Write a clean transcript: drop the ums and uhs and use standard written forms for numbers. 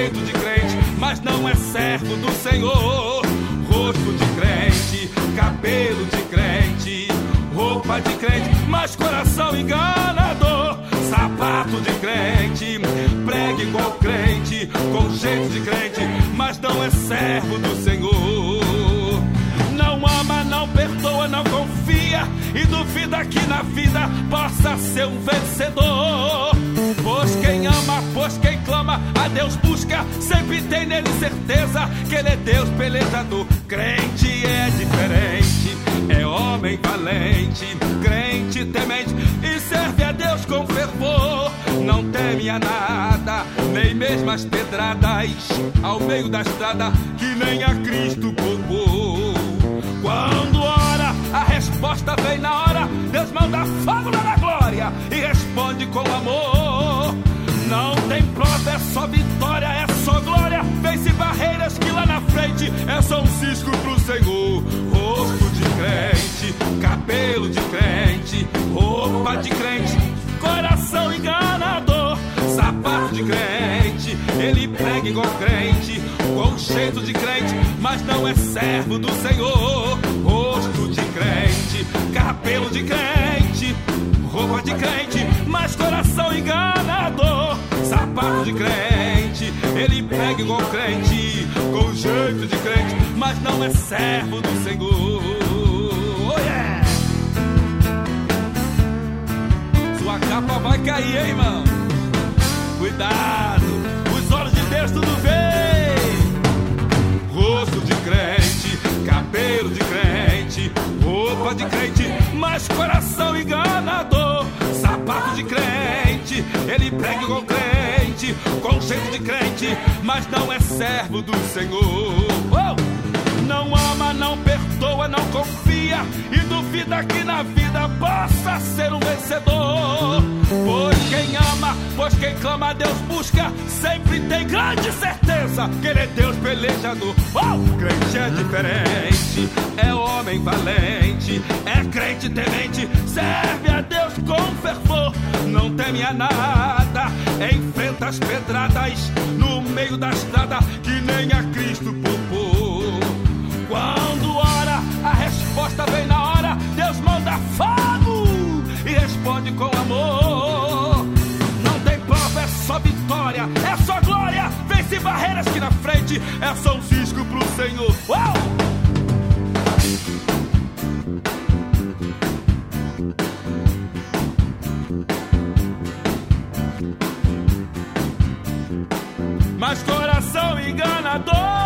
jeito de crente, mas não é servo do Senhor. Rosto de crente, cabelo de crente, roupa de crente, mas coração enganador. Sapato de crente, prega igual crente, com jeito de crente, mas não é servo do Senhor. Não ama, não perdoa, não confia e duvida que na vida possa ser um vencedor. Pois quem ama, pois quem clama, a Deus busca, sempre tem nele certeza que ele é Deus pelejador. Crente é diferente, é homem valente, crente temente e serve a Deus com fervor. Não teme a nada, nem mesmo as pedradas ao meio da estrada, que nem a Cristo poupou. Quando ora, a resposta vem na hora. Deus manda fogo na glória e responde com amor. Não tem prova, é só vitória, é só glória. Vence barreiras que lá na frente é só um cisco pro Senhor. Rosto de crente, cabelo de crente, roupa de crente, coração enganador. Sapato de crente, ele prega igual crente, com jeito de crente, mas não é servo do Senhor. Rosto de crente, cabelo de crente, roupa de crente, mas coração enganador. Sapato de crente, ele prega igual crente, com jeito de crente, mas não é servo do Senhor. Oh yeah! Sua capa vai cair, hein, irmão? Cuidado, os olhos de Deus tudo vê. Rosto de crente, cabelo de crente, roupa de crente, mas coração enganador. Sapato de crente, ele prega igual crente, com jeito de crente, mas não é servo do Senhor. Não ama, não perdoa, não confia e duvida que na vida possa ser um vencedor. Pois quem ama, pois quem clama a Deus busca, sempre tem grande certeza que ele é Deus pelejador. Crente é diferente, é homem valente, é crente temente, serve a Deus com fervor. Não teme a nada, enfrenta as pedradas no meio da estrada, que nem a Cristo poupou. Quando ora, a resposta vem na hora. Deus manda fogo e responde com amor. Não tem prova, é só vitória, é só glória. Vence barreiras que na frente é só um cisco pro Senhor. Mas coração enganador.